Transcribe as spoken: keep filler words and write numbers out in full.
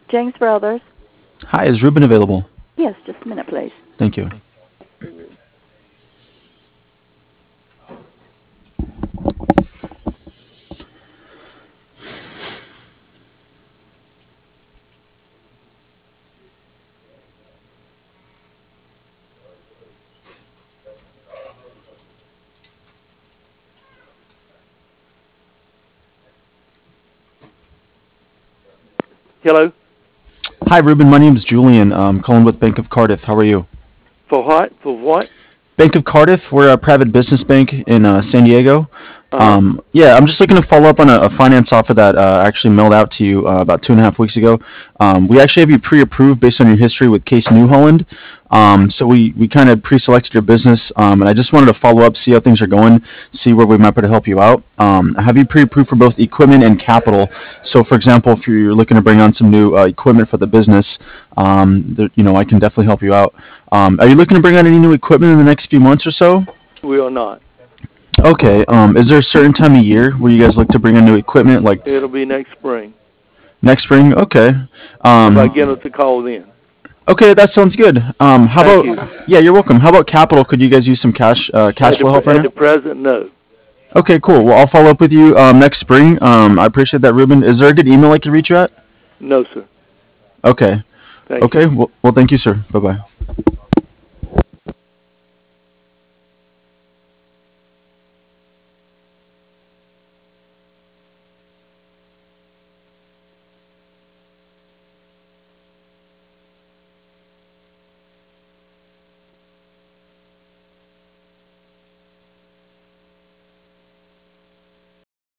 James Brothers. Hi, is Ruben available? Yes, just a minute, please. Thank you. Hello? Hi, Ruben. My name's Julian. I'm calling with Bank of Cardiff. How are you? For what? For what? Bank of Cardiff. We're a private business bank in uh, San Diego. Uh-huh. Um, yeah, I'm just looking to follow up on a, a finance offer that uh, I actually mailed out to you uh, about two and a half weeks ago. Um, we actually have you pre-approved based on your history with Case New Holland. Um, so we, we kind of pre-selected your business, um, and I just wanted to follow up, see how things are going, see where we might be able to help you out. Um, I have you pre-approved for both equipment and capital. So, for example, if you're looking to bring on some new uh, equipment for the business, um, there, you know, I can definitely help you out. Um, are you looking to bring on any new equipment in the next few months or so? We are not. Okay. Um, is there a certain time of year where you guys look to bring in new equipment, like It'll be next spring. next spring? Okay. If I Um, get us a call then. okay, that sounds good. Um, how Thank about? you. Yeah, you're welcome. How about capital? Could you guys use some cash uh, cash At the, flow help right at the now? present, no. Okay, cool. Well, I'll follow up with you um, next spring. Um, I appreciate that, Ruben. Is there a good email I can reach you at? No, sir. Okay. Thank you. Okay. Well, well thank you, sir. Bye bye.